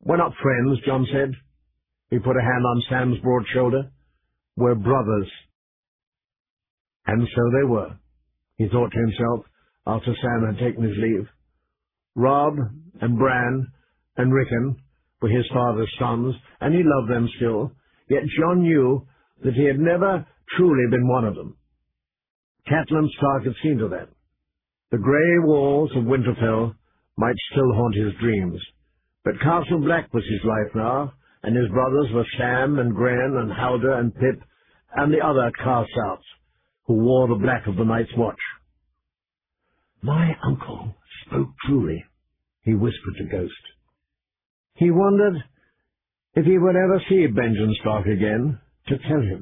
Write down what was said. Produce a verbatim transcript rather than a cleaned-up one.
"We're not friends," John said. He put a hand on Sam's broad shoulder. "We're brothers." And so they were, he thought to himself after Sam had taken his leave. Rob and Bran and Rickon were his father's sons, and he loved them still, yet John knew that he had never truly been one of them. Catelyn Stark had seen to that. The grey walls of Winterfell might still haunt his dreams, but Castle Black was his life now, and his brothers were Sam and Gren and Halder and Pip and the other Carsouts who wore the black of the Night's Watch. "My uncle spoke truly," he whispered to Ghost. He wondered if he would ever see Benjen Stark again to tell him.